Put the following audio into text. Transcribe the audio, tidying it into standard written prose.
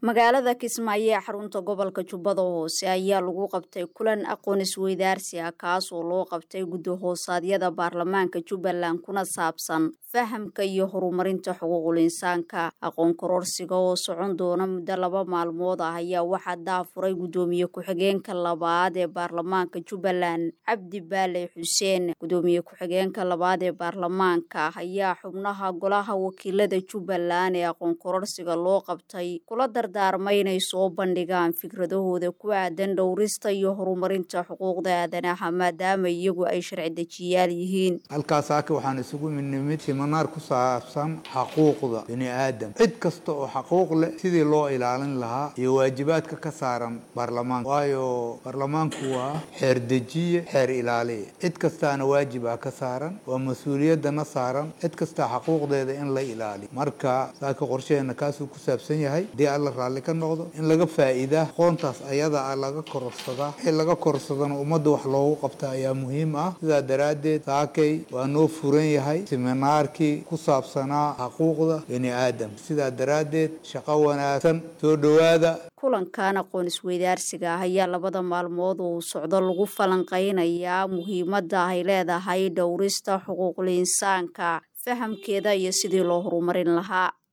magaalada Kismaayo ee xarunta gobolka Jubbada Hoose ayaa lagu qabtay kulan aqoon isweydaarsi ah kaas oo loo qabtay guddi-hoosaadyada baarlamaanka Jubbaland kuna saabsan fahamka iyo horumarinta xuquuqul insaanka. Aqoon kororsiga oo socon doona muddo 2 maalmood ah ayaa waxaa daafuray gudoomiye ku-xigeenka labaad ee baarlamaanka Jubbaland Cabdi Baale Xuseen. Gudoomiye ku-xigeenka labaad ee baarlamaanka ayaa xubnaha golaha wakiilada Jubbaland ee aqoon kororsiga loo qabtay kula dardaarmay inay soo bandhigaan fikradahooda ku aadan dhowrista iyo horumarinta xuquuqda aadanaha maadaama iyagu ay sharci dejiyaal yihiin. halkaas waxaan isugu nimid siminaar ku saabsan xuquuqda bini'aadam. cid kasta oo xuquuq leh sidii loo ilaalin lahaa iyo waajibaadka ka saaran baarlamaanka. waayo baarlamaanku waa xeer dejiye, xeer ilaaliye. cid kastaana waajiba ka saaran, waa mas'uuliyadana saaran cid kasta xuquuqdeeda in la ilaaliyo. marka saaka qorsheena kaas uu ku saabsan yahay alla raali ka noqdo in laga faa'iido qoontaas ayada laga kororsada laga korsadana ummadda wax loogu qabta ayaa muhiim ah. sida daraadeed saakay waa noo furan yahay seminaarkii ku saabsanaa xuquuqda bini'aadam. sida daraadeed shaqo wanaagsan soo dhawaada. kulankan aqoon isweydaarsiga ayaa 2 maalmood oo socdo lagu falanqeynayaa muhiimadda ay leedahay dhowrista xuquuqul insaanka, fahamkeeda iyo sidii loo horumarin lahaa.